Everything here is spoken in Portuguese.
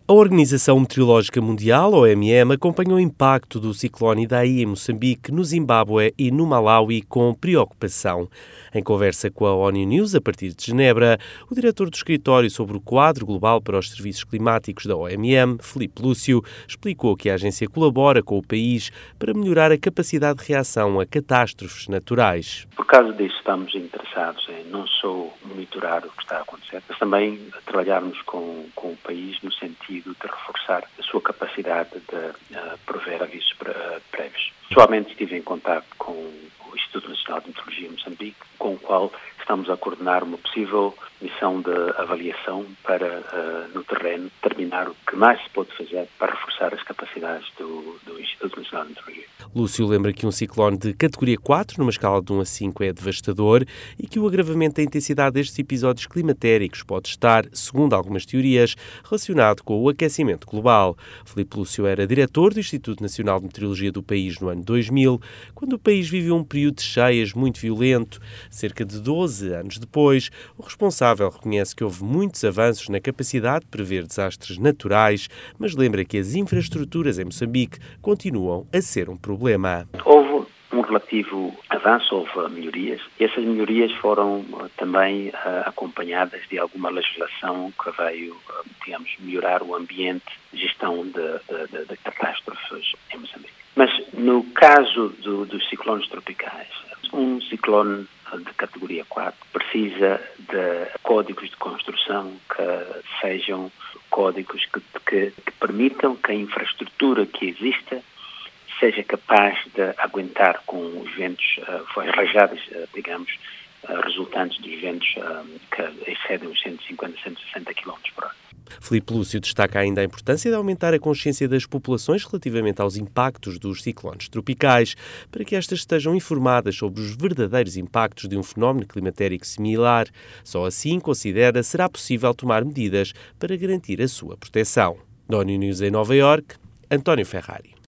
A Organização Meteorológica Mundial, OMM, acompanhou o impacto do ciclone Idai em Moçambique, no Zimbábue e no Malawi com preocupação. Em conversa com a ONU News, a partir de Genebra, o diretor do escritório sobre o quadro global para os serviços climáticos da OMM, Filipe Lúcio, explicou que a agência colabora com o país para melhorar a capacidade de reação a catástrofes naturais. Por causa disso, estamos interessados em não só monitorar o que está a acontecer, mas também trabalharmos com o país no sentido de reforçar a sua capacidade de prover avisos prévios. Pessoalmente estive em contato com o Instituto Nacional de Meteorologia de Moçambique, com o qual estamos a coordenar uma possível missão de avaliação para, no terreno, determinar o que mais se pode fazer para reforçar as capacidades do Instituto Nacional de Meteorologia. Lúcio lembra que um ciclone de categoria 4, numa escala de 1 a 5, é devastador e que o agravamento da intensidade destes episódios climatéricos pode estar, segundo algumas teorias, relacionado com o aquecimento global. Filipe Lúcio era diretor do Instituto Nacional de Meteorologia do país no ano 2000, quando o país viveu um período de cheias muito violento. Cerca de 12 anos depois, o responsável reconhece que houve muitos avanços na capacidade de prever desastres naturais, mas lembra que as infraestruturas em Moçambique continuam a ser um problema. Houve um relativo avanço, houve melhorias, e essas melhorias foram também acompanhadas de alguma legislação que veio, melhorar o ambiente de gestão de catástrofes em Moçambique. Mas no caso dos ciclones tropicais, um ciclone de categoria 4 precisa de códigos de construção que sejam códigos que permitam que a infraestrutura que exista seja capaz de aguentar com os ventos, as rajadas, resultantes dos ventos que excedem os 150, 160 km por hora. Filipe Lúcio destaca ainda a importância de aumentar a consciência das populações relativamente aos impactos dos ciclones tropicais, para que estas estejam informadas sobre os verdadeiros impactos de um fenómeno climatérico similar. Só assim, considera, será possível tomar medidas para garantir a sua proteção. Da ONU News em Nova Iorque, António Ferrari.